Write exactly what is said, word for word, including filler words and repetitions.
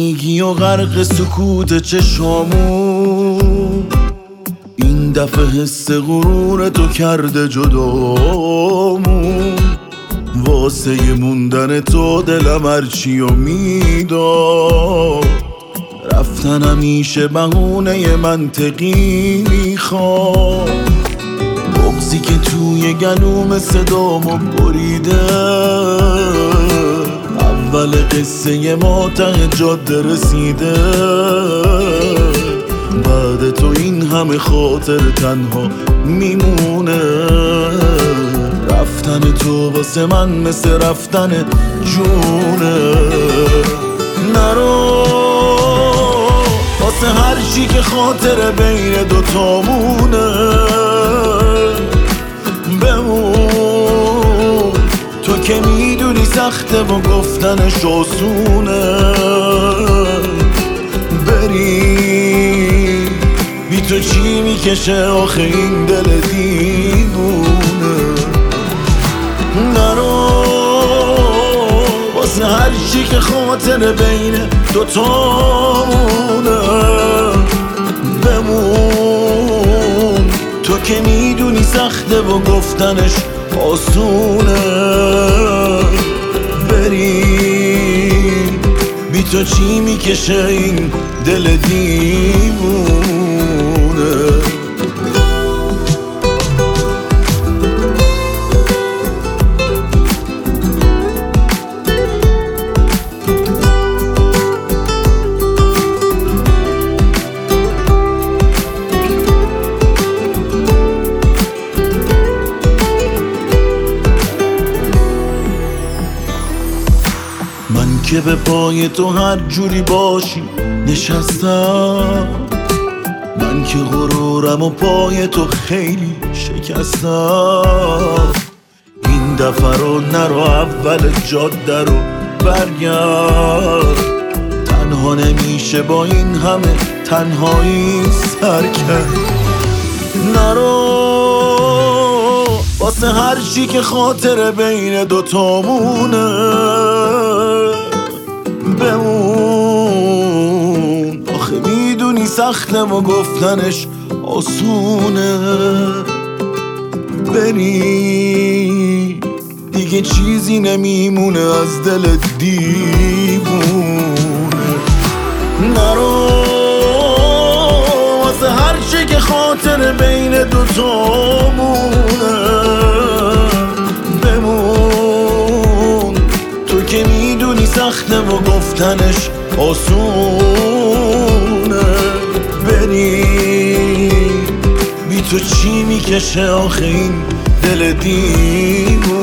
تنیگی و غرق سکوت چشامون، این دفعه حس غرور تو کرده جدامون. واسه موندن تو دلم هرچی و میداد، رفتن همیشه بهونه منطقی میخواد. بغضی که توی گلوم صدامو بریده، اول قصه ما ته جاده رسیده. بعد تو این همه خاطر تنها میمونه. رفتن تو واسه من مثل رفتن جونه. نرو واسه هر چی که خاطر بین دوتامونه. بمون تو که میدونی سخته و گفتنش آسونه. بری بی تو چی میکشه آخه این دل دیوونه. نرو واسه هر چی که خاطر بین دوتامونه. بمون تو که میدونی سخته و گفتنش آسونه. بری بی تو چی میکشه این دل دیوونه. من که به پای تو هر جوری باشی نشستم، من که غرورم و پای تو خیلی شکستم. این دفعه رو نرو اول جاده رو برگرد. تنها نمیشه با این همه تنهایی سر کرد. نرو واسه هر چی که خاطر بین دوتامونه. بمون آخه میدونی سخته و گفتنش آسونه. بری دیگه چیزی نمیمونه از دل دیوونه. نرو واسه هر چی که خاطر بین دوتامونه. بمون تو که میدونی سخته و گفتنش آسونه. بری بی تو چی میکشه آخه این دل دیوونه.